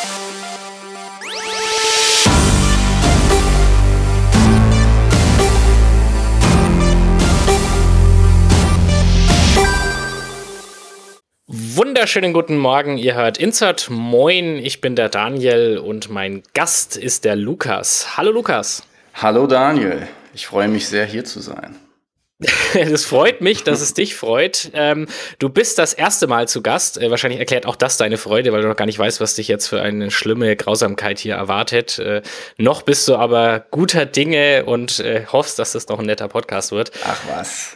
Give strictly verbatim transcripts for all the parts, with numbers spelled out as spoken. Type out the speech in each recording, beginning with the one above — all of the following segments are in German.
Wunderschönen guten Morgen, ihr hört Insert. Moin, ich bin der Daniel und mein Gast ist der Lukas. Hallo Lukas. Hallo Daniel, ich freue mich sehr, hier zu sein. Das freut mich, dass es dich freut. Ähm, du bist das erste Mal zu Gast. Äh, wahrscheinlich erklärt auch das deine Freude, weil du noch gar nicht weißt, was dich jetzt für eine schlimme Grausamkeit hier erwartet. Äh, noch bist du aber guter Dinge und äh, hoffst, dass das noch ein netter Podcast wird. Ach was.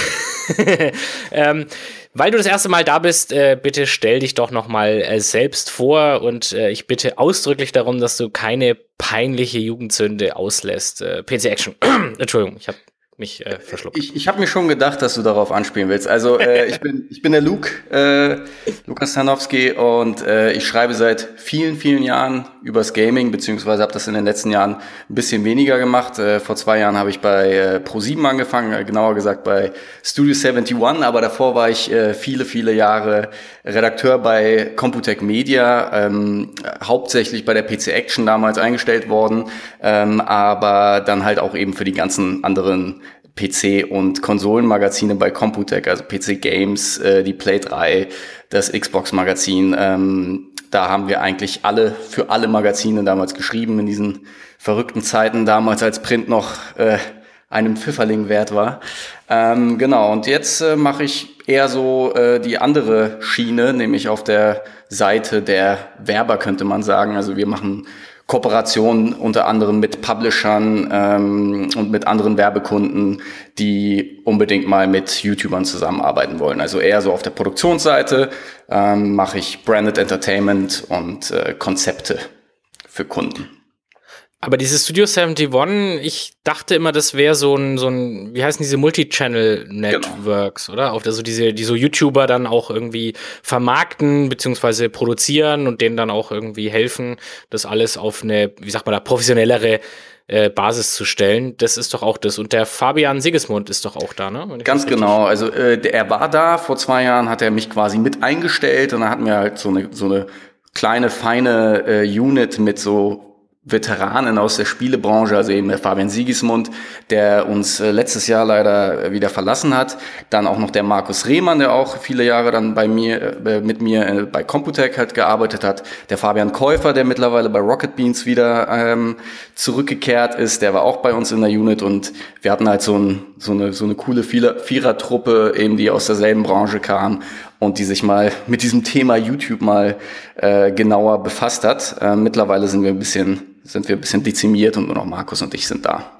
ähm, weil du das erste Mal da bist, äh, bitte stell dich doch noch mal äh, selbst vor und äh, ich bitte ausdrücklich darum, dass du keine peinliche Jugendsünde auslässt. Äh, P C Action. Entschuldigung, ich habe mich äh, verschluckt. Ich, ich habe mir schon gedacht, dass du darauf anspielen willst. Also äh, ich bin ich bin der Luke, äh, Lukas Tarnowski und äh, ich schreibe seit vielen, vielen Jahren übers Gaming, beziehungsweise habe das in den letzten Jahren ein bisschen weniger gemacht. Äh, vor zwei Jahren habe ich bei äh, ProSieben angefangen, äh, genauer gesagt bei Studio einundsiebzig, aber davor war ich äh, viele, viele Jahre Redakteur bei Computec Media, ähm, hauptsächlich bei der P C Action damals eingestellt worden, ähm, aber dann halt auch eben für die ganzen anderen P C- und Konsolenmagazine bei Computec, also P C Games, äh, die Play drei, das Xbox-Magazin. Ähm, da haben wir eigentlich alle, für alle Magazine damals geschrieben, in diesen verrückten Zeiten damals, als Print noch äh, einem Pfifferling wert war. Ähm, genau, und jetzt äh, mache ich eher so äh, die andere Schiene, nämlich auf der Seite der Werber, könnte man sagen. Also wir machen Kooperationen unter anderem mit Publishern ähm, und mit anderen Werbekunden, die unbedingt mal mit YouTubern zusammenarbeiten wollen. Also eher so auf der Produktionsseite ähm, mache ich Branded Entertainment und äh, Konzepte für Kunden. Aber dieses Studio einundsiebzig, ich dachte immer, das wäre so ein, so ein, wie heißen diese Multi-Channel-Networks, genau, oder? Auch also diese, die so YouTuber dann auch irgendwie vermarkten beziehungsweise produzieren und denen dann auch irgendwie helfen, das alles auf eine, wie sagt man da, professionellere äh, Basis zu stellen. Das ist doch auch das. Und der Fabian Sigismund ist doch auch da, ne? Ganz genau. Also äh, er war da, vor zwei Jahren hat er mich quasi mit eingestellt und dann hatten wir halt so eine, so eine kleine, feine äh, Unit mit so Veteranen aus der Spielebranche, also eben der Fabian Sigismund, der uns äh, letztes Jahr leider äh, wieder verlassen hat. Dann auch noch der Markus Rehmann, der auch viele Jahre dann bei mir, äh, mit mir äh, bei Computec halt gearbeitet hat. Der Fabian Käufer, der mittlerweile bei Rocket Beans wieder ähm, zurückgekehrt ist, der war auch bei uns in der Unit und wir hatten halt so, ein, so eine so eine coole Vierer-Truppe, eben die aus derselben Branche kam und die sich mal mit diesem Thema YouTube mal äh, genauer befasst hat. Äh, mittlerweile sind wir ein bisschen sind wir ein bisschen dezimiert und nur noch Markus und ich sind da.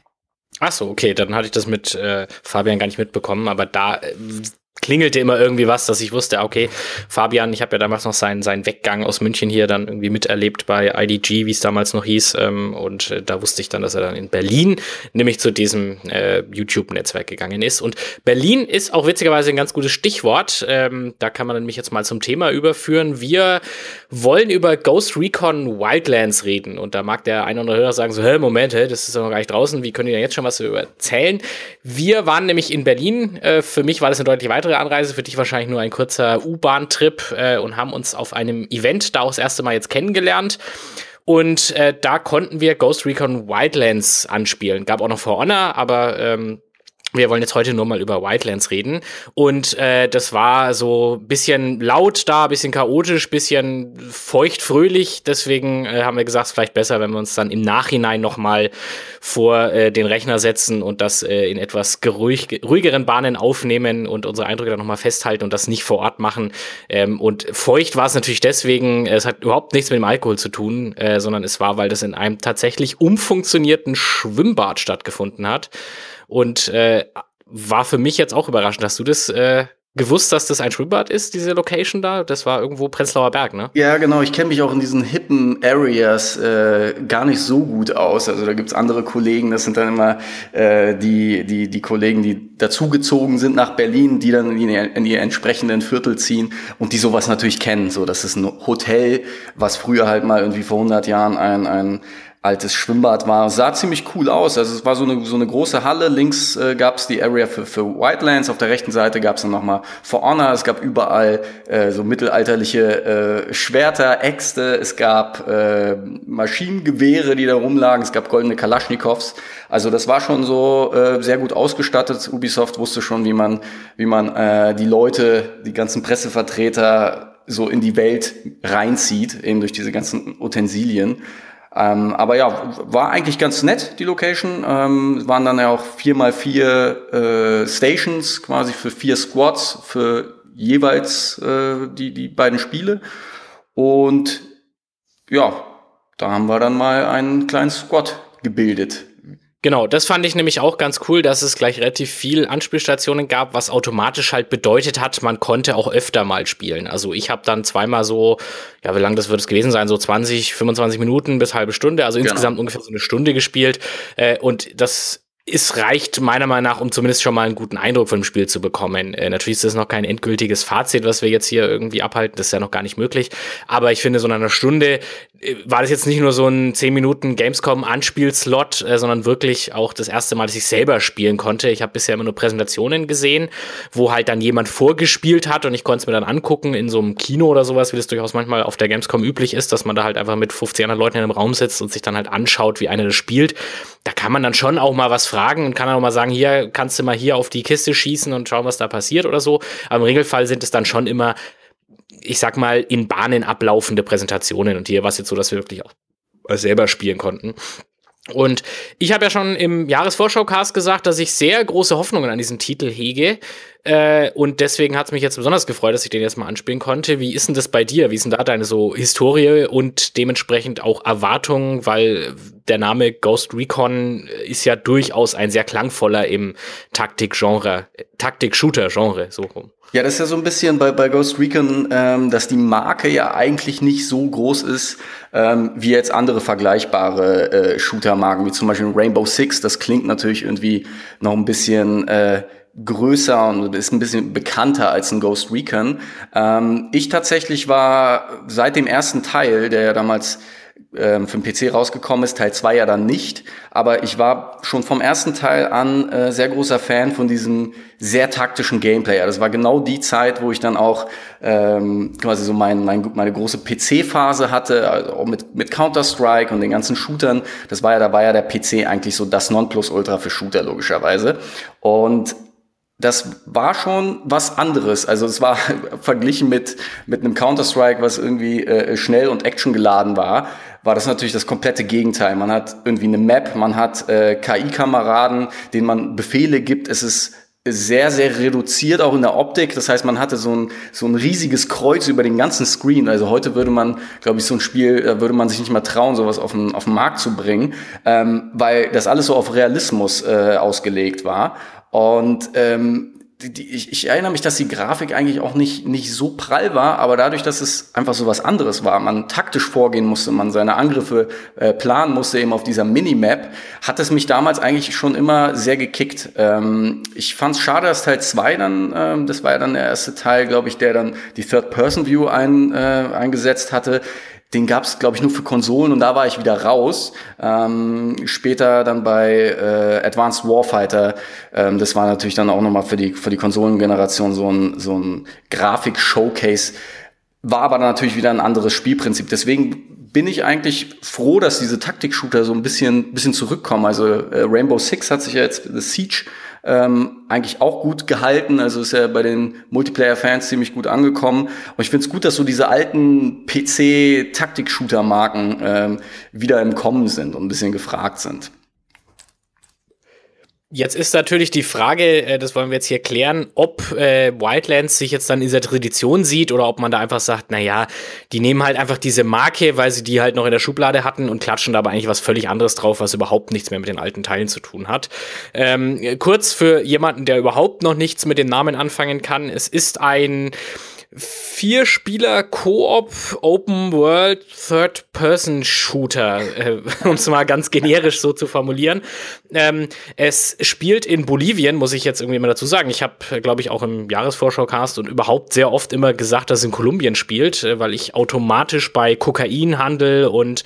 Ach so, okay, dann hatte ich das mit äh, Fabian gar nicht mitbekommen, aber da äh, klingelte immer irgendwie was, dass ich wusste, okay, Fabian, ich habe ja damals noch seinen seinen Weggang aus München hier dann irgendwie miterlebt bei I D G, wie es damals noch hieß, ähm, und äh, da wusste ich dann, dass er dann in Berlin nämlich zu diesem äh, YouTube-Netzwerk gegangen ist. Und Berlin ist auch witzigerweise ein ganz gutes Stichwort, ähm, da kann man nämlich jetzt mal zum Thema überführen. Wir wollen über Ghost Recon Wildlands reden und da mag der eine oder andere Hörer sagen so, hä, Moment, hä, das ist doch noch gar nicht draußen, wie können die denn jetzt schon was darüber erzählen? Wir waren nämlich in Berlin, äh, für mich war das eine deutlich weitere Anreise, für dich wahrscheinlich nur ein kurzer U-Bahn-Trip äh, und haben uns auf einem Event da auch das erste Mal jetzt kennengelernt. Und äh, da konnten wir Ghost Recon Wildlands anspielen. Gab auch noch For Honor, aber ähm, wir wollen jetzt heute nur mal über Wildlands reden. Und äh, das war so ein bisschen laut da, ein bisschen chaotisch, ein bisschen feucht-fröhlich. Deswegen äh, haben wir gesagt, es ist vielleicht besser, wenn wir uns dann im Nachhinein noch mal vor äh, den Rechner setzen und das äh, in etwas geruhig, ruhigeren Bahnen aufnehmen und unsere Eindrücke dann noch mal festhalten und das nicht vor Ort machen. Ähm, und feucht war es natürlich deswegen, es hat überhaupt nichts mit dem Alkohol zu tun, äh, sondern es war, weil das in einem tatsächlich umfunktionierten Schwimmbad stattgefunden hat. Und äh, war für mich jetzt auch überraschend. Hast du das äh, gewusst, dass das ein Schwimmbad ist, diese Location da? Das war irgendwo Prenzlauer Berg, ne? Ja, genau. Ich kenne mich auch in diesen hippen Areas äh, gar nicht so gut aus. Also da gibt's andere Kollegen, das sind dann immer äh, die die die Kollegen, die dazugezogen sind nach Berlin, die dann in ihr, in ihr entsprechenden Viertel ziehen und die sowas natürlich kennen. So, das ist ein Hotel, was früher halt mal irgendwie vor hundert Jahren ein ein altes Schwimmbad war. Sah ziemlich cool aus. Also es war so eine, so eine große Halle. Links äh, gab es die Area für, für Wildlands. Auf der rechten Seite gab es dann nochmal For Honor. Es gab überall äh, so mittelalterliche äh, Schwerter, Äxte. Es gab äh, Maschinengewehre, die da rumlagen. Es gab goldene Kalaschnikows. Also das war schon so äh, sehr gut ausgestattet. Ubisoft wusste schon, wie man, wie man äh, die Leute, die ganzen Pressevertreter so in die Welt reinzieht, eben durch diese ganzen Utensilien. Ähm, aber ja, war eigentlich ganz nett, die Location. Ähm, waren dann ja auch vier mal vier äh, Stations, quasi für vier Squads, für jeweils äh, die, die beiden Spiele. Und ja, da haben wir dann mal einen kleinen Squad gebildet. Genau, das fand ich nämlich auch ganz cool, dass es gleich relativ viel Anspielstationen gab, was automatisch halt bedeutet hat, man konnte auch öfter mal spielen. Also ich habe dann zweimal so, ja, wie lang das wird es gewesen sein, so zwanzig, fünfundzwanzig Minuten bis halbe Stunde, also genau. Insgesamt ungefähr so eine Stunde gespielt. Äh, und das es reicht meiner Meinung nach, um zumindest schon mal einen guten Eindruck von dem Spiel zu bekommen. Äh, natürlich ist das noch kein endgültiges Fazit, was wir jetzt hier irgendwie abhalten. Das ist ja noch gar nicht möglich. Aber ich finde, so in einer Stunde äh, war das jetzt nicht nur so ein zehn Minuten Gamescom-Anspielslot, äh, sondern wirklich auch das erste Mal, dass ich selber spielen konnte. Ich habe bisher immer nur Präsentationen gesehen, wo halt dann jemand vorgespielt hat und ich konnte es mir dann angucken in so einem Kino oder sowas, wie das durchaus manchmal auf der Gamescom üblich ist, dass man da halt einfach mit fünfzig anderen Leuten in einem Raum sitzt und sich dann halt anschaut, wie einer das spielt. Da kann man dann schon auch mal was fragen. Fragen und kann dann auch mal sagen, hier kannst du mal hier auf die Kiste schießen und schauen, was da passiert oder so. Aber im Regelfall sind es dann schon immer, ich sag mal, in Bahnen ablaufende Präsentationen. Und hier war es jetzt so, dass wir wirklich auch selber spielen konnten. Und ich habe ja schon im Jahresvorschau-Cast gesagt, dass ich sehr große Hoffnungen an diesen Titel hege. Äh, und deswegen hat es mich jetzt besonders gefreut, dass ich den jetzt mal anspielen konnte. Wie ist denn das bei dir? Wie ist denn da deine so Historie und dementsprechend auch Erwartungen? Weil der Name Ghost Recon ist ja durchaus ein sehr klangvoller im Taktik-Genre, Taktik-Shooter-Genre, so rum. Ja, das ist ja so ein bisschen bei, bei Ghost Recon, ähm, dass die Marke ja eigentlich nicht so groß ist, ähm, wie jetzt andere vergleichbare äh, Shooter-Marken, wie zum Beispiel Rainbow Six. Das klingt natürlich irgendwie noch ein bisschen äh, größer und ist ein bisschen bekannter als ein Ghost Recon. Ähm, ich tatsächlich war seit dem ersten Teil, der ja damals ähm, für den P C rausgekommen ist, Teil zwei ja dann nicht, aber ich war schon vom ersten Teil an äh, sehr großer Fan von diesem sehr taktischen Gameplay. Das war genau die Zeit, wo ich dann auch ähm, quasi so mein, mein, meine große P C-Phase hatte, also auch mit, mit Counter-Strike und den ganzen Shootern. Das war ja, da war ja der P C eigentlich so das Nonplusultra für Shooter, logischerweise. Und das war schon was anderes. Also es war verglichen mit mit einem Counter-Strike, was irgendwie äh, schnell und actiongeladen war, war das natürlich das komplette Gegenteil. Man hat irgendwie eine Map, man hat äh, K I-Kameraden, denen man Befehle gibt. Es ist sehr, sehr reduziert, auch in der Optik. Das heißt, man hatte so ein so ein riesiges Kreuz über den ganzen Screen. Also heute würde man, glaube ich, so ein Spiel, da würde man sich nicht mal trauen, sowas auf den, auf den Markt zu bringen, ähm, weil das alles so auf Realismus äh, ausgelegt war. Und ähm, die, die, ich, ich erinnere mich, dass die Grafik eigentlich auch nicht nicht so prall war, aber dadurch, dass es einfach so was anderes war, man taktisch vorgehen musste, man seine Angriffe äh, planen musste eben auf dieser Minimap, hat es mich damals eigentlich schon immer sehr gekickt. Ähm, ich fand es schade, dass Teil zwei dann, ähm, das war ja dann der erste Teil, glaube ich, der dann die Third-Person-View ein, äh, eingesetzt hatte. Den gab's, glaube ich, nur für Konsolen und da war ich wieder raus. Ähm, später dann bei äh, Advanced Warfighter, ähm, das war natürlich dann auch nochmal für die für die Konsolengeneration so ein so ein Grafik-Showcase, war aber dann natürlich wieder ein anderes Spielprinzip. Deswegen bin ich eigentlich froh, dass diese Taktik-Shooter so ein bisschen bisschen zurückkommen. Also äh, Rainbow Six hat sich ja jetzt The Siege ähm, eigentlich auch gut gehalten, also ist ja bei den Multiplayer-Fans ziemlich gut angekommen. Und ich finde es gut, dass so diese alten P C-Taktik-Shooter-Marken ähm, wieder im Kommen sind und ein bisschen gefragt sind. Jetzt ist natürlich die Frage, äh, das wollen wir jetzt hier klären, ob äh, Wildlands sich jetzt dann in dieser Tradition sieht oder ob man da einfach sagt, na ja, die nehmen halt einfach diese Marke, weil sie die halt noch in der Schublade hatten und klatschen da aber eigentlich was völlig anderes drauf, was überhaupt nichts mehr mit den alten Teilen zu tun hat. Ähm, kurz für jemanden, der überhaupt noch nichts mit dem Namen anfangen kann, es ist ein vier Spieler Koop Open World Third Person Shooter, äh, um es mal ganz generisch so zu formulieren. Ähm, es spielt in Bolivien, muss ich jetzt irgendwie immer dazu sagen. Ich habe, glaube ich, auch im Jahresvorschau-Cast und überhaupt sehr oft immer gesagt, dass es in Kolumbien spielt, äh, weil ich automatisch bei Kokainhandel und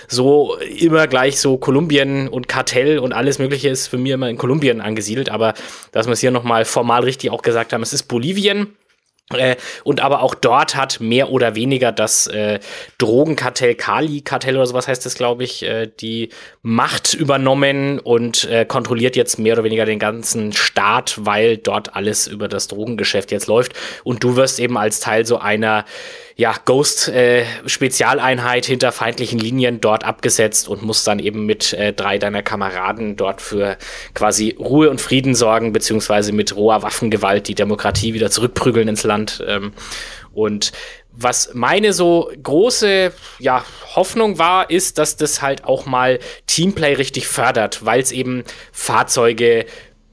so immer gleich so Kolumbien und Kartell und alles Mögliche ist für mich immer in Kolumbien angesiedelt. Aber dass wir es hier nochmal formal richtig auch gesagt haben, es ist Bolivien. Äh, und aber auch dort hat mehr oder weniger das äh, Drogenkartell, Cali-Kartell oder sowas heißt das, glaube ich, äh, die Macht übernommen und äh, kontrolliert jetzt mehr oder weniger den ganzen Staat, weil dort alles über das Drogengeschäft jetzt läuft. Und du wirst eben als Teil so einer ja, Ghost-Spezialeinheit äh, hinter feindlichen Linien dort abgesetzt und musst dann eben mit äh, drei deiner Kameraden dort für quasi Ruhe und Frieden sorgen, beziehungsweise mit roher Waffengewalt die Demokratie wieder zurückprügeln ins Land. Ähm, und was meine so große ja, Hoffnung war, ist, dass das halt auch mal Teamplay richtig fördert, weil es eben Fahrzeuge,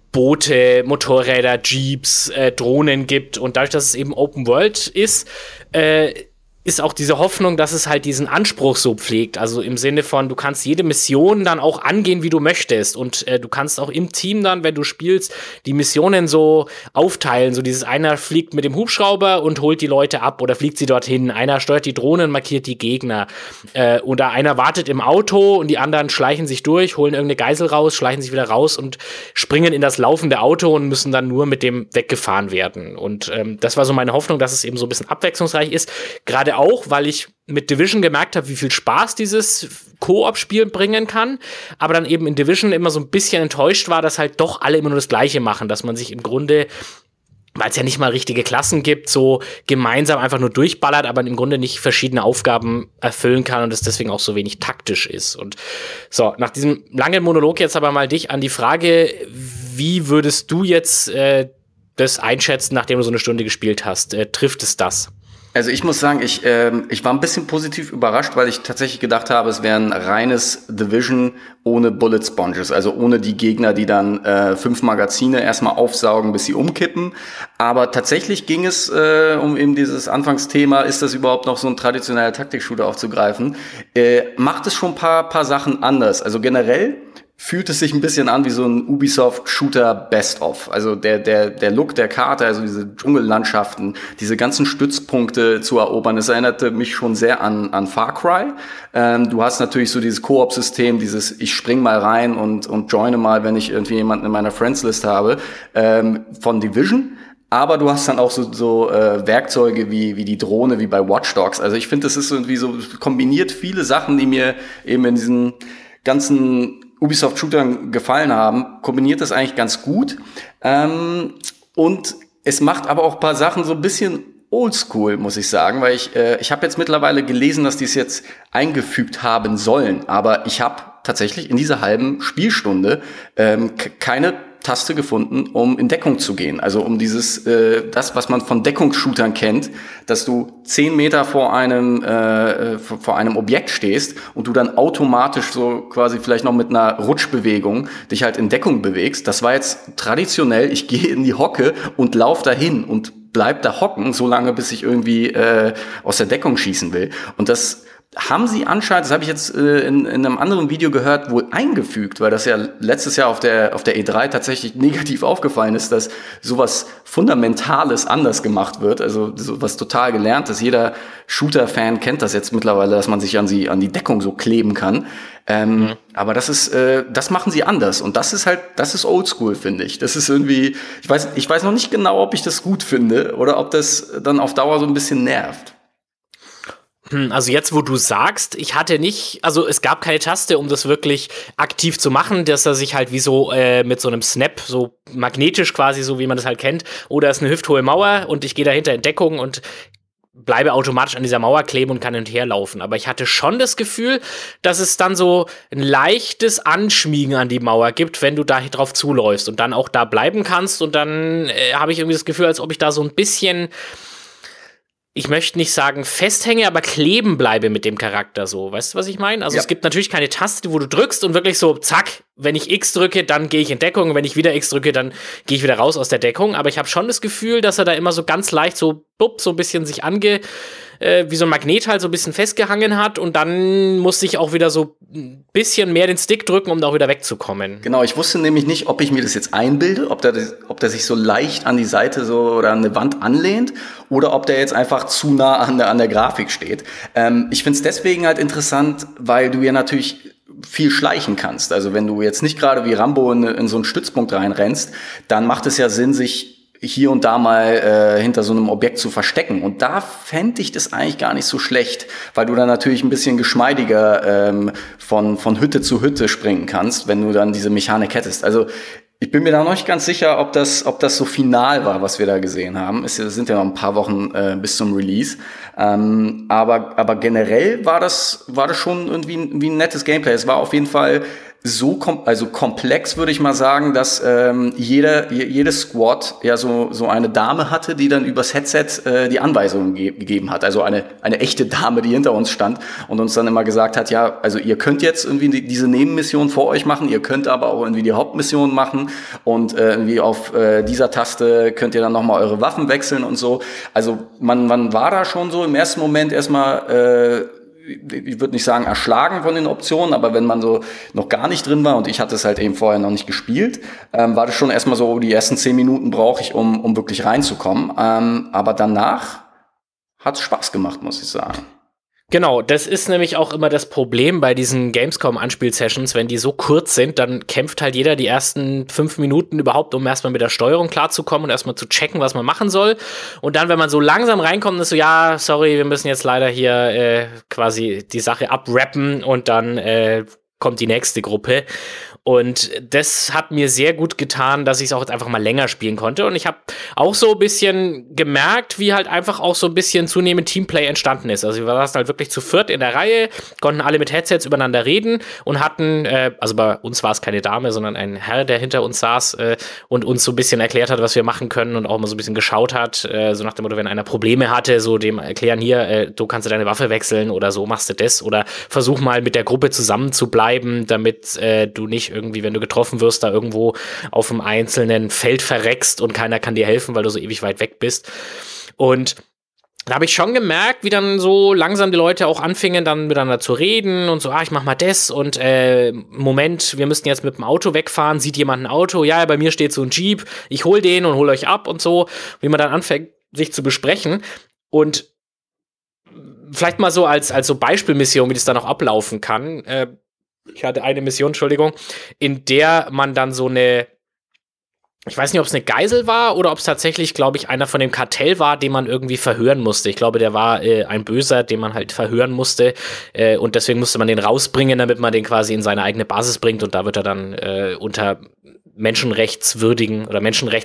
Boote, Motorräder, Jeeps, äh, Drohnen gibt. Und dadurch, dass es eben Open World ist, äh, ist auch diese Hoffnung, dass es halt diesen Anspruch so pflegt. Also im Sinne von, du kannst jede Mission dann auch angehen, wie du möchtest. Und äh, du kannst auch im Team dann, wenn du spielst, die Missionen so aufteilen. So dieses, einer fliegt mit dem Hubschrauber und holt die Leute ab oder fliegt sie dorthin. Einer steuert die Drohnen, markiert die Gegner. Äh, oder einer wartet im Auto und die anderen schleichen sich durch, holen irgendeine Geisel raus, schleichen sich wieder raus und springen in das laufende Auto und müssen dann nur mit dem weggefahren werden. Und ähm, das war so meine Hoffnung, dass es eben so ein bisschen abwechslungsreich ist. Gerade auch, weil ich mit Division gemerkt habe, wie viel Spaß dieses Koop-Spiel bringen kann, aber dann eben in Division immer so ein bisschen enttäuscht war, dass halt doch alle immer nur das Gleiche machen, dass man sich im Grunde, weil es ja nicht mal richtige Klassen gibt, so gemeinsam einfach nur durchballert, aber im Grunde nicht verschiedene Aufgaben erfüllen kann und es deswegen auch so wenig taktisch ist. Und so, nach diesem langen Monolog jetzt aber mal dich an die Frage, wie würdest du jetzt äh, das einschätzen, nachdem du so eine Stunde gespielt hast? Äh, trifft es das? Also ich muss sagen, ich, ähm, ich war ein bisschen positiv überrascht, weil ich tatsächlich gedacht habe, es wäre ein reines Division ohne Bullet Sponges, also ohne die Gegner, die dann äh, fünf Magazine erstmal aufsaugen, bis sie umkippen. Aber tatsächlich ging es äh, um eben dieses Anfangsthema, ist das überhaupt noch so ein traditioneller Taktik-Shooter aufzugreifen, äh, macht es schon ein paar, paar Sachen anders. Also generell fühlt es sich ein bisschen an wie so ein Ubisoft-Shooter Best-of. Also der, der, der Look der Karte, also diese Dschungellandschaften, diese ganzen Stützpunkte zu erobern, das erinnerte mich schon sehr an, an Far Cry. Ähm, du hast natürlich so dieses Koop-System, dieses ich spring mal rein und, und joine mal, wenn ich irgendwie jemanden in meiner Friends-List habe, ähm, von Division. Aber du hast dann auch so, so äh, Werkzeuge wie, wie die Drohne, wie bei Watch Dogs. Also ich finde, das ist irgendwie so, kombiniert viele Sachen, die mir eben in diesen ganzen Ubisoft-Shootern gefallen haben, kombiniert das eigentlich ganz gut. Ähm, und es macht aber auch ein paar Sachen so ein bisschen oldschool, muss ich sagen, weil ich äh, ich habe jetzt mittlerweile gelesen, dass die es jetzt eingefügt haben sollen. Aber ich habe tatsächlich in dieser halben Spielstunde ähm, k- keine Taste gefunden, um in Deckung zu gehen. Also um dieses, äh, das, was man von Deckungsshootern kennt, dass du zehn Meter vor einem, äh, vor einem Objekt stehst und du dann automatisch so quasi vielleicht noch mit einer Rutschbewegung dich halt in Deckung bewegst. Das war jetzt traditionell, ich gehe in die Hocke und lauf dahin und bleib da hocken, so lange, bis ich irgendwie äh, aus der Deckung schießen will. Und das haben sie anscheinend, das habe ich jetzt äh, in, in einem anderen Video gehört, wohl eingefügt, weil das ja letztes Jahr auf der auf der E drei tatsächlich negativ aufgefallen ist, dass sowas Fundamentales anders gemacht wird, also sowas total Gelerntes. Jeder Shooter-Fan kennt das jetzt mittlerweile, dass man sich an sie an die Deckung so kleben kann. Ähm, mhm. Aber das ist, äh, das machen sie anders und das ist halt, das ist Oldschool, finde ich. Das ist irgendwie, ich weiß, ich weiß noch nicht genau, ob ich das gut finde oder ob das dann auf Dauer so ein bisschen nervt. Also jetzt, wo du sagst, ich hatte nicht, also es gab keine Taste, um das wirklich aktiv zu machen, dass er sich halt wie so äh, mit so einem Snap, so magnetisch quasi, so wie man das halt kennt, oder es ist eine hüfthohe Mauer und ich gehe dahinter in Deckung und bleibe automatisch an dieser Mauer kleben und kann hin und her laufen. Aber ich hatte schon das Gefühl, dass es dann so ein leichtes Anschmiegen an die Mauer gibt, wenn du da drauf zuläufst und dann auch da bleiben kannst und dann äh, habe ich irgendwie das Gefühl, als ob ich da so ein bisschen ich möchte nicht sagen festhänge, aber kleben bleibe mit dem Charakter so. Weißt du, was ich meine? Also ja. Es gibt natürlich keine Taste, wo du drückst und wirklich so, zack, wenn ich X drücke, dann gehe ich in Deckung. Wenn ich wieder X drücke, dann gehe ich wieder raus aus der Deckung. Aber ich habe schon das Gefühl, dass er da immer so ganz leicht so, bupp, so ein bisschen sich ange... wie so ein Magnet halt so ein bisschen festgehangen hat und dann musste ich auch wieder so ein bisschen mehr den Stick drücken, um da auch wieder wegzukommen. Genau, ich wusste nämlich nicht, ob ich mir das jetzt einbilde, ob der, ob der sich so leicht an die Seite so oder an eine Wand anlehnt oder ob der jetzt einfach zu nah an der, an der Grafik steht. Ähm, ich find's deswegen halt interessant, weil du ja natürlich viel schleichen kannst. Also wenn du jetzt nicht gerade wie Rambo in, in so einen Stützpunkt reinrennst, dann macht es ja Sinn, sich hier und da mal äh, hinter so einem Objekt zu verstecken. Und da fände ich das eigentlich gar nicht so schlecht, weil du dann natürlich ein bisschen geschmeidiger ähm, von, von Hütte zu Hütte springen kannst, wenn du dann diese Mechanik hättest. Also ich bin mir da noch nicht ganz sicher, ob das, ob das so final war, was wir da gesehen haben. Es sind ja noch ein paar Wochen äh, bis zum Release. Ähm, aber, aber generell war das, war das schon irgendwie ein, wie ein nettes Gameplay. Es war auf jeden Fall so kom- also komplex, würde ich mal sagen, dass ähm, jeder, jedes Squad ja so so eine Dame hatte, die dann übers Headset äh, die Anweisungen ge- gegeben hat. Also eine eine echte Dame, die hinter uns stand und uns dann immer gesagt hat, ja, also ihr könnt jetzt irgendwie die, diese Nebenmission vor euch machen, ihr könnt aber auch irgendwie die Hauptmission machen und äh, irgendwie auf äh, dieser Taste könnt ihr dann nochmal eure Waffen wechseln und so. Also man man war da schon so im ersten Moment erstmal äh, ich würde nicht sagen erschlagen von den Optionen, aber wenn man so noch gar nicht drin war und ich hatte es halt eben vorher noch nicht gespielt, ähm, war das schon erstmal so, die ersten zehn Minuten brauche ich, um, um wirklich reinzukommen. Ähm, aber danach hat es Spaß gemacht, muss ich sagen. Genau, das ist nämlich auch immer das Problem bei diesen Gamescom-Anspiel-Sessions, wenn die so kurz sind, dann kämpft halt jeder die ersten fünf Minuten überhaupt, um erstmal mit der Steuerung klarzukommen und erstmal zu checken, was man machen soll. Und dann, wenn man so langsam reinkommt, ist so, ja, sorry, wir müssen jetzt leider hier äh, quasi die Sache abrappen und dann äh, kommt die nächste Gruppe. Und das hat mir sehr gut getan, dass ich es auch jetzt einfach mal länger spielen konnte. Und ich habe auch so ein bisschen gemerkt, wie halt einfach auch so ein bisschen zunehmend Teamplay entstanden ist. Also wir waren halt wirklich zu viert in der Reihe, konnten alle mit Headsets übereinander reden und hatten, äh, also bei uns war es keine Dame, sondern ein Herr, der hinter uns saß äh, und uns so ein bisschen erklärt hat, was wir machen können und auch mal so ein bisschen geschaut hat. Äh, so nach dem Motto, wenn einer Probleme hatte, so dem erklären, hier, äh, du kannst deine Waffe wechseln oder so machst du das. Oder versuch mal mit der Gruppe zusammen zu bleiben, damit äh, du nicht irgendwie, wenn du getroffen wirst, da irgendwo auf einem einzelnen Feld verreckst und keiner kann dir helfen, weil du so ewig weit weg bist. Und da habe ich schon gemerkt, wie dann so langsam die Leute auch anfingen, dann miteinander zu reden und so, ah, ich mach mal das und äh, Moment, wir müssten jetzt mit dem Auto wegfahren, sieht jemand ein Auto? Ja, bei mir steht so ein Jeep, ich hol den und hol euch ab und so, wie man dann anfängt, sich zu besprechen und vielleicht mal so als, als so Beispielmission, wie das dann auch ablaufen kann, äh, ich hatte eine Mission, Entschuldigung, in der man dann so eine, ich weiß nicht, ob es eine Geisel war oder ob es tatsächlich, glaube ich, einer von dem Kartell war, den man irgendwie verhören musste. Ich glaube, der war äh, ein Böser, den man halt verhören musste äh, und deswegen musste man den rausbringen, damit man den quasi in seine eigene Basis bringt und da wird er dann äh, unter menschenrechtswürdigen oder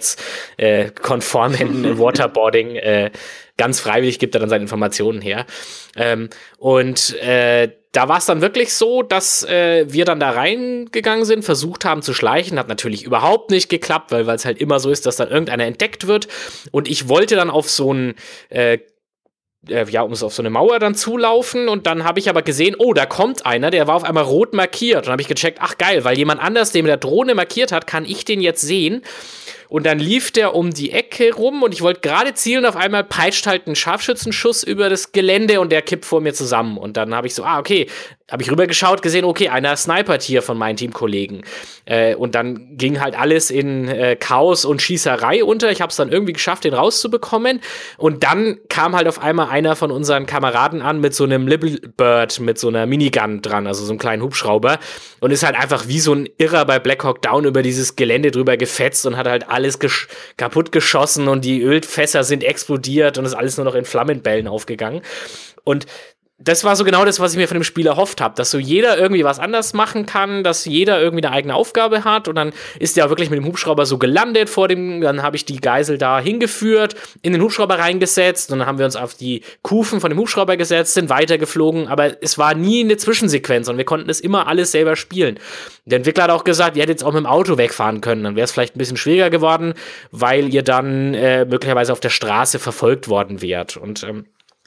menschenrechtskonformen äh, Waterboarding äh, ganz freiwillig gibt er dann seine Informationen her. Ähm, und äh, da war es dann wirklich so, dass äh, wir dann da reingegangen sind, versucht haben zu schleichen, hat natürlich überhaupt nicht geklappt, weil es halt immer so ist, dass dann irgendeiner entdeckt wird und ich wollte dann auf so ein äh, ja, um es auf so eine Mauer dann zulaufen und dann habe ich aber gesehen, oh, da kommt einer, der war auf einmal rot markiert und dann habe ich gecheckt, ach geil, weil jemand anders, den mit der Drohne markiert hat, kann ich den jetzt sehen und dann lief der um die Ecke rum und ich wollte gerade zielen, auf einmal peitscht halt ein Scharfschützenschuss über das Gelände und der kippt vor mir zusammen und dann habe ich so, ah, okay, habe ich rübergeschaut, gesehen, okay, einer snipert hier von meinen Teamkollegen. Äh, und dann ging halt alles in äh, Chaos und Schießerei unter. Ich habe es dann irgendwie geschafft, den rauszubekommen. Und dann kam halt auf einmal einer von unseren Kameraden an mit so einem Little Bird, mit so einer Minigun dran, also so einem kleinen Hubschrauber. Und ist halt einfach wie so ein Irrer bei Black Hawk Down über dieses Gelände drüber gefetzt und hat halt alles gesch- kaputt geschossen und die Ölfässer sind explodiert und ist alles nur noch in Flammenbällen aufgegangen. Und das war so genau das, was ich mir von dem Spiel erhofft habe, dass so jeder irgendwie was anders machen kann, dass jeder irgendwie eine eigene Aufgabe hat und dann ist der auch wirklich mit dem Hubschrauber so gelandet vor dem, dann habe ich die Geisel da hingeführt, in den Hubschrauber reingesetzt und dann haben wir uns auf die Kufen von dem Hubschrauber gesetzt, sind weitergeflogen, aber es war nie eine Zwischensequenz und wir konnten das immer alles selber spielen. Der Entwickler hat auch gesagt, ihr hättet jetzt auch mit dem Auto wegfahren können, dann wäre es vielleicht ein bisschen schwieriger geworden, weil ihr dann äh, möglicherweise auf der Straße verfolgt worden wärt und ähm,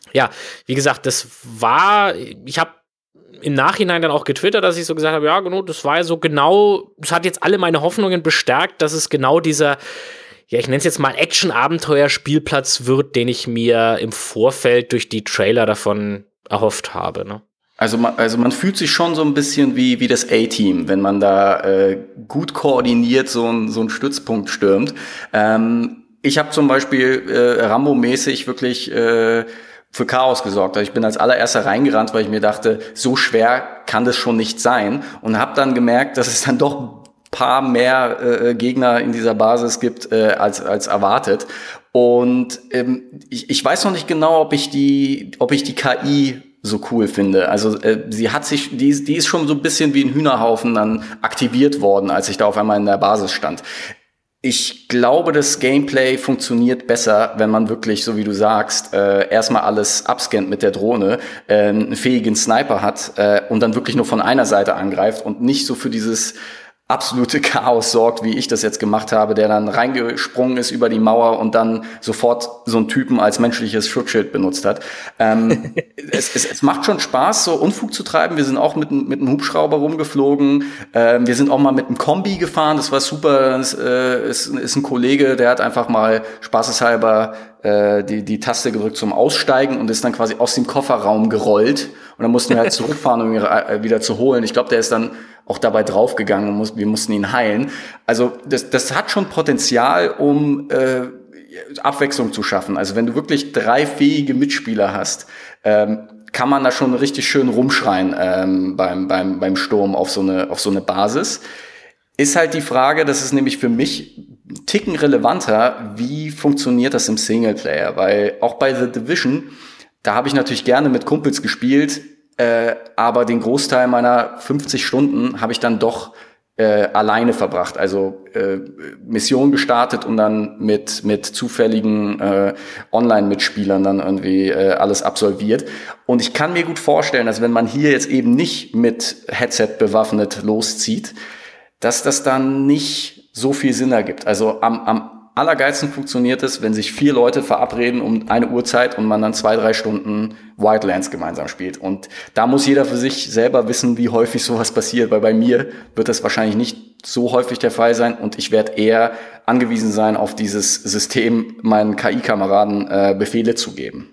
ja, wie gesagt, das war, ich habe im Nachhinein dann auch getwittert, dass ich so gesagt habe, ja, genau, das war ja so genau, das hat jetzt alle meine Hoffnungen bestärkt, dass es genau dieser, ja, ich nenne es jetzt mal Action-Abenteuer-Spielplatz wird, den ich mir im Vorfeld durch die Trailer davon erhofft habe, ne? Also man, also man fühlt sich schon so ein bisschen wie, wie das A-Team, wenn man da äh, gut koordiniert so ein so ein Stützpunkt stürmt. Ähm, ich habe zum Beispiel äh, Rambo-mäßig wirklich äh, für Chaos gesorgt. Also ich bin als allererster reingerannt, weil ich mir dachte, so schwer kann das schon nicht sein. Und habe dann gemerkt, dass es dann doch paar mehr äh, Gegner in dieser Basis gibt äh, als als erwartet. Und ähm, ich, ich weiß noch nicht genau, ob ich die ob ich die K I so cool finde. Also äh, sie hat sich, die ist, die ist schon so ein bisschen wie ein Hühnerhaufen dann aktiviert worden, als ich da auf einmal in der Basis stand. Ich glaube, das Gameplay funktioniert besser, wenn man wirklich, so wie du sagst, äh, erstmal alles abscannt mit der Drohne, äh, einen fähigen Sniper hat äh, und dann wirklich nur von einer Seite angreift und nicht so für dieses absolute Chaos sorgt, wie ich das jetzt gemacht habe, der dann reingesprungen ist über die Mauer und dann sofort so einen Typen als menschliches Schutzschild benutzt hat. Ähm, es, es, es macht schon Spaß, so Unfug zu treiben. Wir sind auch mit, mit einem Hubschrauber rumgeflogen. Ähm, wir sind auch mal mit einem Kombi gefahren. Das war super. Das äh, ist, ist ein Kollege, der hat einfach mal spaßeshalber äh, die, die Taste gedrückt zum Aussteigen und ist dann quasi aus dem Kofferraum gerollt. Und dann mussten wir halt zurückfahren, um ihn wieder zu holen. Ich glaube, der ist dann auch dabei draufgegangen und muss, wir mussten ihn heilen. Also das, das hat schon Potenzial, um äh, Abwechslung zu schaffen. Also wenn du wirklich drei fähige Mitspieler hast, ähm, kann man da schon richtig schön rumschreien ähm, beim, beim, beim Sturm auf so eine, auf so eine Basis. Ist halt die Frage, das ist nämlich für mich einen Ticken relevanter, wie funktioniert das im Singleplayer? Weil auch bei The Division, da habe ich natürlich gerne mit Kumpels gespielt, Äh, aber den Großteil meiner fünfzig Stunden habe ich dann doch äh, alleine verbracht. Also äh, Mission gestartet und dann mit mit zufälligen äh, Online-Mitspielern dann irgendwie äh, alles absolviert. Und ich kann mir gut vorstellen, dass wenn man hier jetzt eben nicht mit Headset bewaffnet loszieht, dass das dann nicht so viel Sinn ergibt. Also am, am allergeilsten funktioniert es, wenn sich vier Leute verabreden um eine Uhrzeit und man dann zwei, drei Stunden Wildlands gemeinsam spielt. Und da muss jeder für sich selber wissen, wie häufig sowas passiert, weil bei mir wird das wahrscheinlich nicht so häufig der Fall sein und ich werde eher angewiesen sein, auf dieses System meinen K I-Kameraden äh, Befehle zu geben.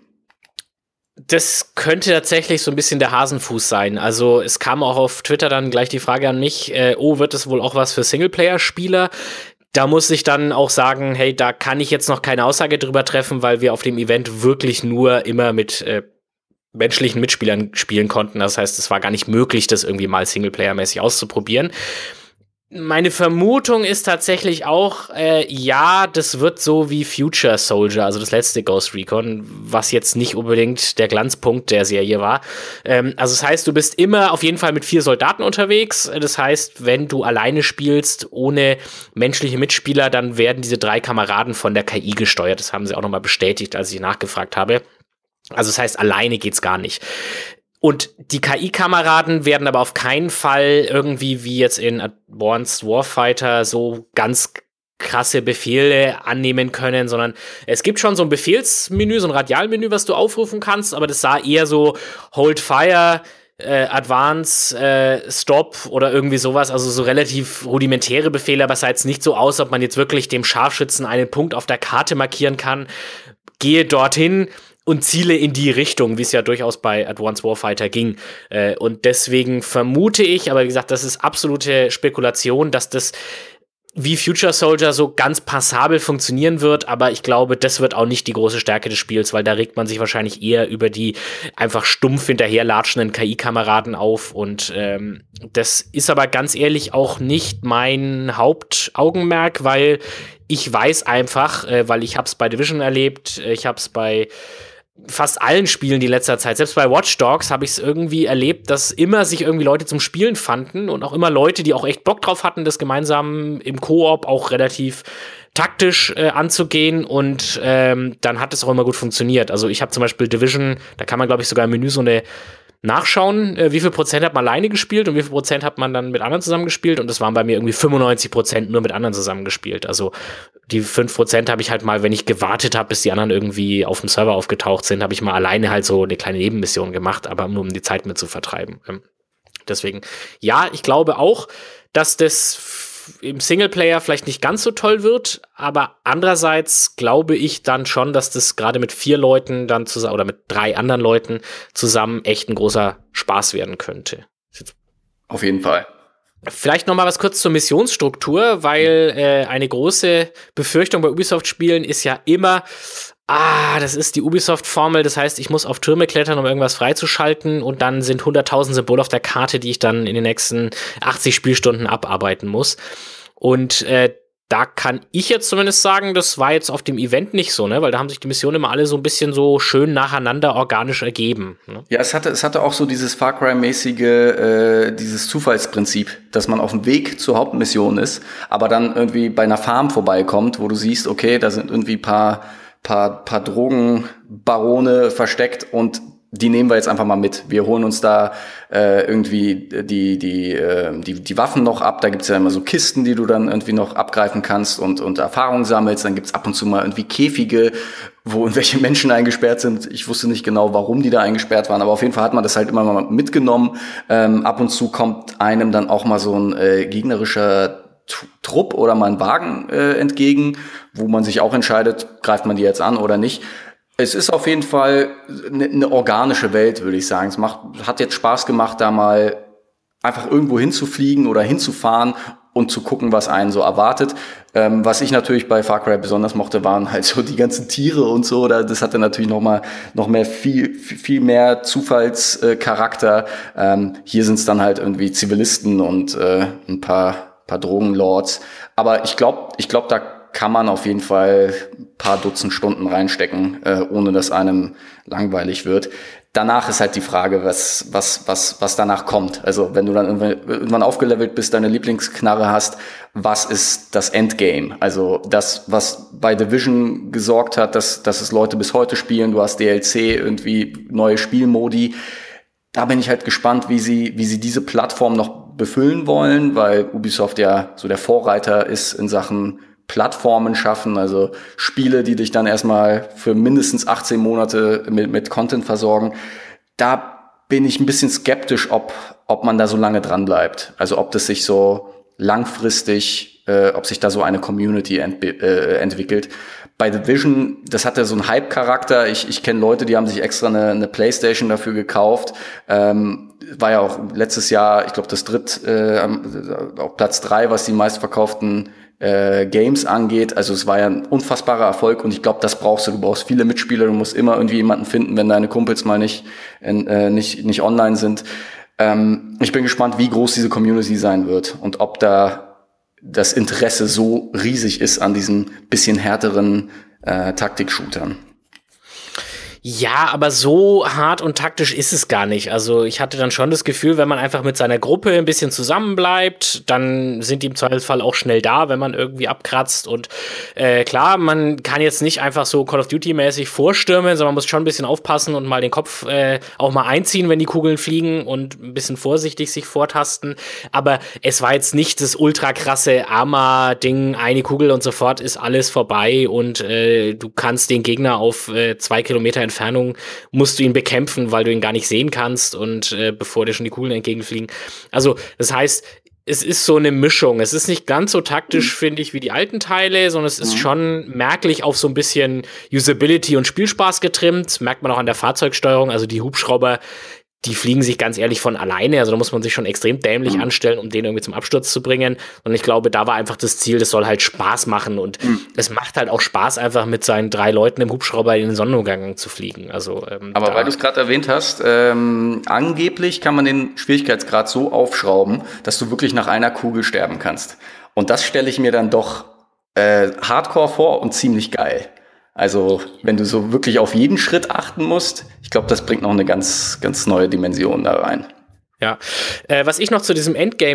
Das könnte tatsächlich so ein bisschen der Hasenfuß sein. Also es kam auch auf Twitter dann gleich die Frage an mich, äh, oh, wird es wohl auch was für Singleplayer-Spieler? Da muss ich dann auch sagen, hey, da kann ich jetzt noch keine Aussage drüber treffen, weil wir auf dem Event wirklich nur immer mit äh, menschlichen Mitspielern spielen konnten. Das heißt, es war gar nicht möglich, das irgendwie mal Singleplayer-mäßig auszuprobieren. Meine Vermutung ist tatsächlich auch, äh, ja, das wird so wie Future Soldier, also das letzte Ghost Recon, was jetzt nicht unbedingt der Glanzpunkt der Serie war. Ähm, also das heißt, du bist immer auf jeden Fall mit vier Soldaten unterwegs. Das heißt, wenn du alleine spielst, ohne menschliche Mitspieler, dann werden diese drei Kameraden von der K I gesteuert. Das haben sie auch nochmal bestätigt, als ich nachgefragt habe. Also das heißt, alleine geht's gar nicht. Und die K I-Kameraden werden aber auf keinen Fall irgendwie wie jetzt in Advanced Warfighter so ganz krasse Befehle annehmen können, sondern es gibt schon so ein Befehlsmenü, so ein Radialmenü, was du aufrufen kannst, aber das sah eher so Hold Fire, äh, Advance, äh, Stop oder irgendwie sowas, also so relativ rudimentäre Befehle, aber es sah jetzt nicht so aus, ob man jetzt wirklich dem Scharfschützen einen Punkt auf der Karte markieren kann. Gehe dorthin und ziele in die Richtung, wie es ja durchaus bei Advanced Warfighter ging. Äh, und deswegen vermute ich, aber wie gesagt, das ist absolute Spekulation, dass das wie Future Soldier so ganz passabel funktionieren wird, aber ich glaube, das wird auch nicht die große Stärke des Spiels, weil da regt man sich wahrscheinlich eher über die einfach stumpf hinterherlatschenden K I-Kameraden auf und ähm, das ist aber ganz ehrlich auch nicht mein Hauptaugenmerk, weil ich weiß einfach, äh, weil ich hab's bei Division erlebt, ich hab's bei fast allen Spielen die letzter Zeit, selbst bei Watch Dogs habe ich es irgendwie erlebt, dass immer sich irgendwie Leute zum Spielen fanden und auch immer Leute, die auch echt Bock drauf hatten, das gemeinsam im Koop auch relativ taktisch äh, anzugehen und ähm, dann hat es auch immer gut funktioniert. Also ich habe zum Beispiel Division, da kann man glaube ich sogar im Menü so eine nachschauen, äh, wie viel Prozent hat man alleine gespielt und wie viel Prozent hat man dann mit anderen zusammengespielt. Und das waren bei mir irgendwie fünfundneunzig Prozent nur mit anderen zusammengespielt. Also die fünf Prozent habe ich halt mal, wenn ich gewartet habe, bis die anderen irgendwie auf dem Server aufgetaucht sind, habe ich mal alleine halt so eine kleine Nebenmission gemacht, aber nur um die Zeit mit zu vertreiben. Ähm, deswegen, ja, ich glaube auch, dass das im Singleplayer vielleicht nicht ganz so toll wird, aber andererseits glaube ich dann schon, dass das gerade mit vier Leuten dann zusammen oder mit drei anderen Leuten zusammen echt ein großer Spaß werden könnte. Auf jeden Fall. Vielleicht noch mal was kurz zur Missionsstruktur, weil äh, eine große Befürchtung bei Ubisoft-Spielen ist ja immer, ah, das ist die Ubisoft-Formel, das heißt, ich muss auf Türme klettern, um irgendwas freizuschalten und dann sind hunderttausend Symbole auf der Karte, die ich dann in den nächsten achtzig Spielstunden abarbeiten muss. Und äh, da kann ich jetzt zumindest sagen, das war jetzt auf dem Event nicht so, ne? Weil da haben sich die Missionen immer alle so ein bisschen so schön nacheinander organisch ergeben. Ne? Ja, es hatte, es hatte auch so dieses Far Cry-mäßige, äh, dieses Zufallsprinzip, dass man auf dem Weg zur Hauptmission ist, aber dann irgendwie bei einer Farm vorbeikommt, wo du siehst, okay, da sind irgendwie paar paar paar Drogenbarone versteckt und die nehmen wir jetzt einfach mal mit. Wir holen uns da äh, irgendwie die die äh, die die Waffen noch ab. Da gibt's ja immer so Kisten, die du dann irgendwie noch abgreifen kannst und und Erfahrung sammelst. Dann gibt's ab und zu mal irgendwie Käfige, wo irgendwelche Menschen eingesperrt sind. Ich wusste nicht genau, warum die da eingesperrt waren, aber auf jeden Fall hat man das halt immer mal mitgenommen. Ähm, ab und zu kommt einem dann auch mal so ein äh, gegnerischer Trupp oder mal ein Wagen äh, entgegen, wo man sich auch entscheidet, greift man die jetzt an oder nicht. Es ist auf jeden Fall eine, eine organische Welt, würde ich sagen. Es macht, hat jetzt Spaß gemacht, da mal einfach irgendwo hinzufliegen oder hinzufahren und zu gucken, was einen so erwartet. Ähm, was ich natürlich bei Far Cry besonders mochte, waren halt so die ganzen Tiere und so. Das hatte natürlich noch mal noch mehr viel viel mehr Zufallscharakter. Ähm, hier sind es dann halt irgendwie Zivilisten und äh, ein paar paar Drogenlords. Aber ich glaube, ich glaube, da kann man auf jeden Fall ein paar Dutzend Stunden reinstecken, äh, ohne dass einem langweilig wird. Danach ist halt die Frage, was, was, was, was danach kommt. Also, wenn du dann irgendwann, irgendwann aufgelevelt bist, deine Lieblingsknarre hast, was ist das Endgame? Also, das, was bei Division gesorgt hat, dass, dass es Leute bis heute spielen. Du hast D L C, irgendwie neue Spielmodi. Da bin ich halt gespannt, wie sie, wie sie diese Plattform noch befüllen wollen, weil Ubisoft ja so der Vorreiter ist in Sachen Plattformen schaffen, also Spiele, die dich dann erstmal für mindestens achtzehn Monate mit, mit Content versorgen. Da bin ich ein bisschen skeptisch, ob, ob man da so lange dran bleibt. Also ob das sich so langfristig, äh, ob sich da so eine Community ent, äh, entwickelt. Bei The Division, das hat ja so einen Hype-Charakter. Ich, ich kenne Leute, die haben sich extra eine, eine PlayStation dafür gekauft. Ähm, war ja auch letztes Jahr, ich glaube, das dritt, äh, auf Platz drei, was die meistverkauften äh, Games angeht. Also es war ja ein unfassbarer Erfolg und ich glaube, das brauchst du. Du brauchst viele Mitspieler, du musst immer irgendwie jemanden finden, wenn deine Kumpels mal nicht, in, äh, nicht, nicht online sind. Ähm, ich bin gespannt, wie groß diese Community sein wird und ob da das Interesse so riesig ist an diesen bisschen härteren äh, Taktik-Shootern. Ja, aber so hart und taktisch ist es gar nicht. Also ich hatte dann schon das Gefühl, wenn man einfach mit seiner Gruppe ein bisschen zusammenbleibt, dann sind die im Zweifelsfall auch schnell da, wenn man irgendwie abkratzt. Und äh, klar, man kann jetzt nicht einfach so Call of Duty-mäßig vorstürmen, sondern man muss schon ein bisschen aufpassen und mal den Kopf äh, auch mal einziehen, wenn die Kugeln fliegen und ein bisschen vorsichtig sich vortasten. Aber es war jetzt nicht das ultra krasse Arma-Ding, eine Kugel und sofort ist alles vorbei und äh, du kannst den Gegner auf äh, zwei Kilometer entfernen Entfernung musst du ihn bekämpfen, weil du ihn gar nicht sehen kannst und äh, bevor dir schon die Kugeln entgegenfliegen. Also das heißt, es ist so eine Mischung. Es ist nicht ganz so taktisch, mhm. finde ich, wie die alten Teile, sondern es ist mhm. schon merklich auf so ein bisschen Usability und Spielspaß getrimmt. Merkt man auch an der Fahrzeugsteuerung. Also die Hubschrauber, die fliegen sich ganz ehrlich von alleine. Also da muss man sich schon extrem dämlich mhm. anstellen, um den irgendwie zum Absturz zu bringen. Und ich glaube, da war einfach das Ziel, das soll halt Spaß machen. Und mhm. es macht halt auch Spaß, einfach mit seinen drei Leuten im Hubschrauber in den Sonnenuntergang zu fliegen. Also, ähm, Aber weil du es gerade erwähnt hast, ähm, angeblich kann man den Schwierigkeitsgrad so aufschrauben, dass du wirklich nach einer Kugel sterben kannst. Und das stelle ich mir dann doch äh, hardcore vor und ziemlich geil. Also, wenn du so wirklich auf jeden Schritt achten musst, ich glaube, das bringt noch eine ganz, ganz neue Dimension da rein. Ja, äh, was ich noch zu diesem Endgame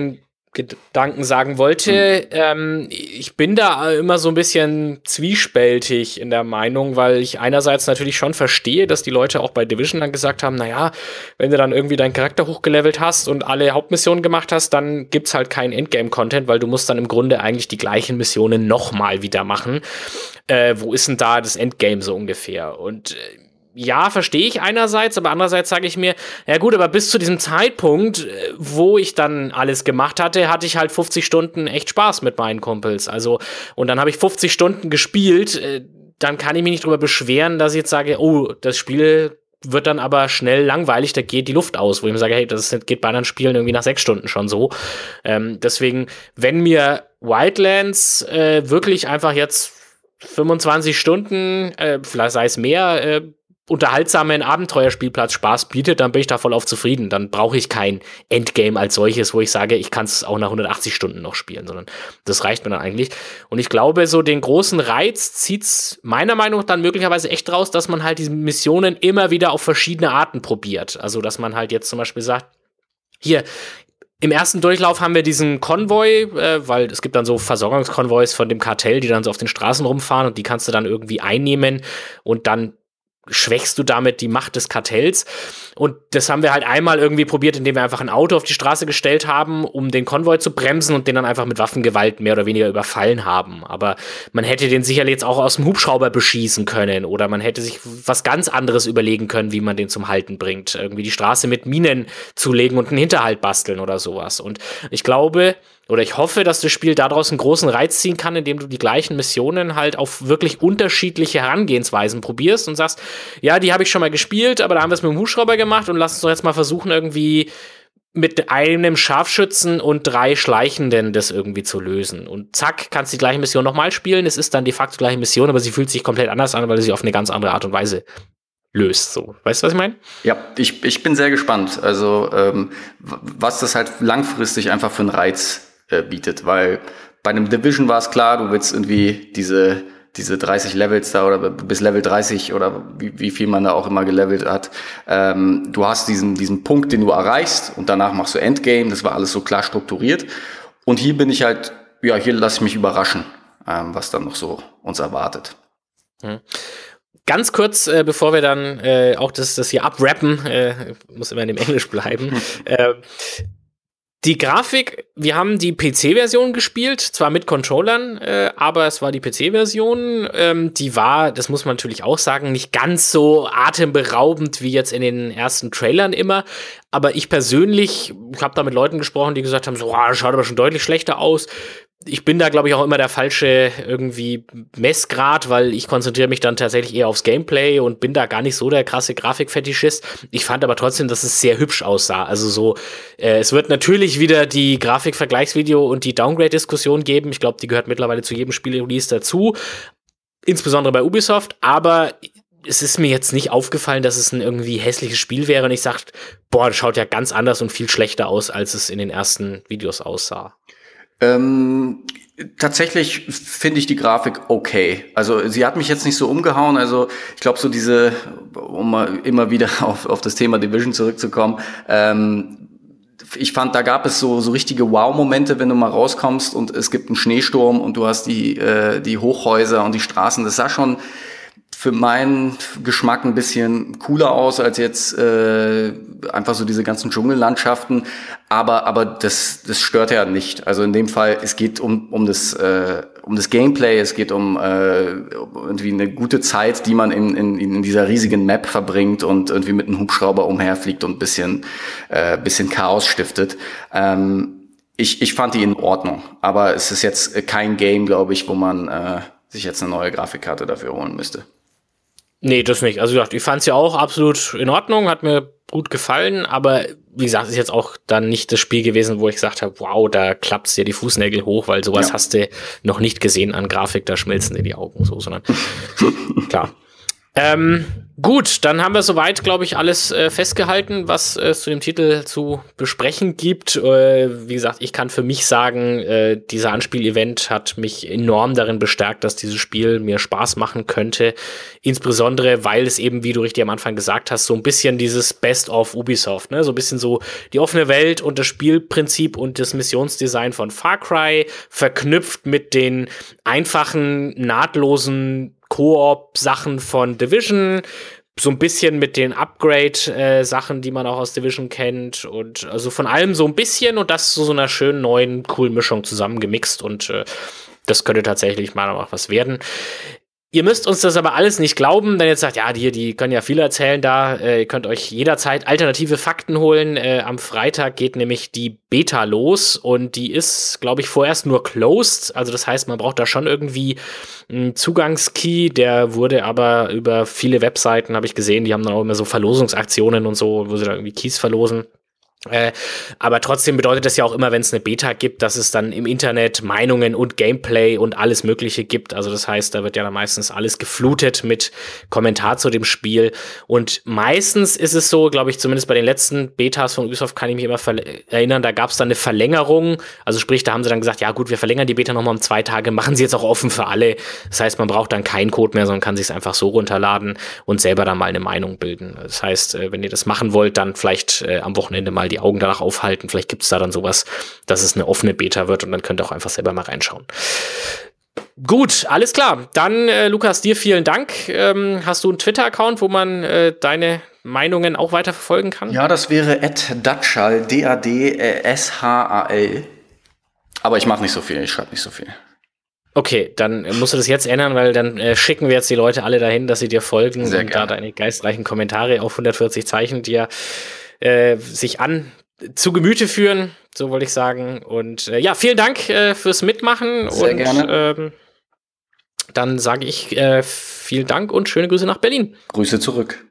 Gedanken sagen wollte. Mhm. Ähm, ich bin da immer so ein bisschen zwiespältig in der Meinung, weil ich einerseits natürlich schon verstehe, dass die Leute auch bei Division dann gesagt haben, naja, wenn du dann irgendwie deinen Charakter hochgelevelt hast und alle Hauptmissionen gemacht hast, dann gibt's halt keinen Endgame-Content, weil du musst dann im Grunde eigentlich die gleichen Missionen nochmal wieder machen. Äh, wo ist denn da das Endgame so ungefähr? Und äh, ja, verstehe ich einerseits, aber andererseits sage ich mir, ja gut, aber bis zu diesem Zeitpunkt, wo ich dann alles gemacht hatte, hatte ich halt fünfzig Stunden echt Spaß mit meinen Kumpels. Also, und dann habe ich fünfzig Stunden gespielt, dann kann ich mich nicht drüber beschweren, dass ich jetzt sage, oh, das Spiel wird dann aber schnell langweilig, da geht die Luft aus, wo ich mir sage, hey, das geht bei anderen Spielen irgendwie nach sechs Stunden schon so. Ähm, deswegen, wenn mir Wildlands äh, wirklich einfach jetzt fünfundzwanzig Stunden, äh, vielleicht sei es mehr, äh, unterhaltsamen Abenteuerspielplatz Spaß bietet, dann bin ich da voll auf zufrieden. Dann brauche ich kein Endgame als solches, wo ich sage, ich kann es auch nach hundertachtzig Stunden noch spielen, sondern das reicht mir dann eigentlich. Und ich glaube, so den großen Reiz zieht's meiner Meinung nach dann möglicherweise echt raus, dass man halt diese Missionen immer wieder auf verschiedene Arten probiert. Also, dass man halt jetzt zum Beispiel sagt, hier, im ersten Durchlauf haben wir diesen Konvoi, äh, weil es gibt dann so Versorgungskonvois von dem Kartell, die dann so auf den Straßen rumfahren und die kannst du dann irgendwie einnehmen und dann schwächst du damit die Macht des Kartells. Und das haben wir halt einmal irgendwie probiert, indem wir einfach ein Auto auf die Straße gestellt haben, um den Konvoi zu bremsen und den dann einfach mit Waffengewalt mehr oder weniger überfallen haben. Aber man hätte den sicherlich jetzt auch aus dem Hubschrauber beschießen können oder man hätte sich was ganz anderes überlegen können, wie man den zum Halten bringt. Irgendwie die Straße mit Minen zulegen und einen Hinterhalt basteln oder sowas. Und ich glaube, oder ich hoffe, dass das Spiel daraus einen großen Reiz ziehen kann, indem du die gleichen Missionen halt auf wirklich unterschiedliche Herangehensweisen probierst und sagst, ja, die habe ich schon mal gespielt, aber da haben wir es mit dem Hubschrauber gemacht und lass uns doch jetzt mal versuchen, irgendwie mit einem Scharfschützen und drei Schleichenden das irgendwie zu lösen. Und zack, kannst du die gleiche Mission nochmal spielen. Es ist dann de facto die gleiche Mission, aber sie fühlt sich komplett anders an, weil du sie auf eine ganz andere Art und Weise löst. So, weißt du, was ich meine? Ja, ich, ich bin sehr gespannt. Also, ähm, was das halt langfristig einfach für einen Reiz äh, bietet, weil bei einem Division war es klar, du willst irgendwie diese diese dreißig Levels da oder bis Level dreißig oder wie, wie viel man da auch immer gelevelt hat. Ähm, du hast diesen diesen Punkt, den du erreichst und danach machst du Endgame. Das war alles so klar strukturiert. Und hier bin ich halt, ja, hier lasse ich mich überraschen, ähm, was dann noch so uns erwartet. Hm. Ganz kurz, äh, bevor wir dann äh, auch das, das hier abrappen, äh, muss immer in dem Englisch bleiben. Hm. Äh, die Grafik, wir haben die P C-Version gespielt, zwar mit Controllern, äh, aber es war die P C-Version. Ähm, die war, das muss man natürlich auch sagen, nicht ganz so atemberaubend wie jetzt in den ersten Trailern immer. Aber ich persönlich, ich habe da mit Leuten gesprochen, die gesagt haben, so, oh, das schaut aber schon deutlich schlechter aus. Ich bin da, glaube ich, auch immer der falsche irgendwie Messgrad, weil ich konzentriere mich dann tatsächlich eher aufs Gameplay und bin da gar nicht so der krasse Grafikfetischist. Ich fand aber trotzdem, dass es sehr hübsch aussah. Also so, äh, es wird natürlich wieder die Grafikvergleichsvideo und die Downgrade-Diskussion geben. Ich glaube, die gehört mittlerweile zu jedem Spiel-Release dazu. Insbesondere bei Ubisoft. Aber es ist mir jetzt nicht aufgefallen, dass es ein irgendwie hässliches Spiel wäre. Und ich sag, boah, das schaut ja ganz anders und viel schlechter aus, als es in den ersten Videos aussah. Ähm, tatsächlich finde ich die Grafik okay. Also sie hat mich jetzt nicht so umgehauen. Also ich glaube so diese, um mal immer wieder auf, auf das Thema Division zurückzukommen, ähm, ich fand, da gab es so, so richtige Wow-Momente, wenn du mal rauskommst und es gibt einen Schneesturm und du hast die, äh, die Hochhäuser und die Straßen. Das sah schon für meinen Geschmack ein bisschen cooler aus als jetzt äh, einfach so diese ganzen Dschungellandschaften, aber aber das das stört ja nicht. Also in dem Fall, es geht um um das äh, um das Gameplay, es geht um äh, irgendwie eine gute Zeit, die man in in in dieser riesigen Map verbringt und irgendwie mit einem Hubschrauber umherfliegt und ein bisschen äh, bisschen Chaos stiftet. Ähm, ich ich fand die in Ordnung, aber es ist jetzt kein Game, glaube ich, wo man äh, sich jetzt eine neue Grafikkarte dafür holen müsste. Nee, das nicht. Also ich fand es ja auch absolut in Ordnung, hat mir gut gefallen, aber wie gesagt, ist jetzt auch dann nicht das Spiel gewesen, wo ich gesagt habe, wow, da klappt's dir die Fußnägel hoch, weil sowas ja. hast du noch nicht gesehen an Grafik, da schmelzen dir die Augen so, sondern klar. Ähm, gut, dann haben wir soweit, glaube ich, alles äh, festgehalten, was es äh, zu dem Titel zu besprechen gibt. Äh, wie gesagt, ich kann für mich sagen, äh, dieser Anspiel-Event hat mich enorm darin bestärkt, dass dieses Spiel mir Spaß machen könnte. Insbesondere, weil es eben, wie du richtig am Anfang gesagt hast, so ein bisschen dieses Best of Ubisoft, ne? So ein bisschen so die offene Welt und das Spielprinzip und das Missionsdesign von Far Cry verknüpft mit den einfachen, nahtlosen Koop-Sachen von Division, so ein bisschen mit den Upgrade-Sachen, äh, die man auch aus Division kennt und also von allem so ein bisschen und das zu so einer schönen, neuen, coolen Mischung zusammengemixt und äh, das könnte tatsächlich mal noch was werden. Ihr müsst uns das aber alles nicht glauben, denn jetzt sagt, ja, die, die können ja viel erzählen da. Äh, ihr könnt euch jederzeit alternative Fakten holen. Äh, am Freitag geht nämlich die Beta los und die ist, glaube ich, vorerst nur closed. Also das heißt, man braucht da schon irgendwie einen Zugangskey. Der wurde aber über viele Webseiten, habe ich gesehen, die haben dann auch immer so Verlosungsaktionen und so, wo sie da irgendwie Keys verlosen. Äh, aber trotzdem bedeutet das ja auch immer, wenn es eine Beta gibt, dass es dann im Internet Meinungen und Gameplay und alles Mögliche gibt. Also das heißt, da wird ja dann meistens alles geflutet mit Kommentar zu dem Spiel. Und meistens ist es so, glaube ich, zumindest bei den letzten Betas von Ubisoft kann ich mich immer erinnern, da gab es dann eine Verlängerung. Also sprich, da haben sie dann gesagt, ja gut, wir verlängern die Beta nochmal um zwei Tage, machen sie jetzt auch offen für alle. Das heißt, man braucht dann keinen Code mehr, sondern kann sich es einfach so runterladen und selber dann mal eine Meinung bilden. Das heißt, wenn ihr das machen wollt, dann vielleicht äh, am Wochenende mal die Augen danach aufhalten. Vielleicht gibt es da dann sowas, dass es eine offene Beta wird und dann könnt ihr auch einfach selber mal reinschauen. Gut, alles klar. Dann, äh, Lukas, dir vielen Dank. Ähm, hast du einen Twitter-Account, wo man äh, deine Meinungen auch weiter verfolgen kann? Ja, das wäre at datschal, D A D S H A L. Aber ich mache nicht so viel, ich schreibe nicht so viel. Okay, dann musst du das jetzt ändern, weil dann äh, schicken wir jetzt die Leute alle dahin, dass sie dir folgen Sehr und gerne. da deine geistreichen Kommentare auf hundertvierzig Zeichen dir äh, sich an zu Gemüte führen, so wollte ich sagen. Und äh, ja, vielen Dank äh, fürs Mitmachen. Sehr und gerne. Ähm, dann sage ich äh, vielen Dank und schöne Grüße nach Berlin. Grüße zurück.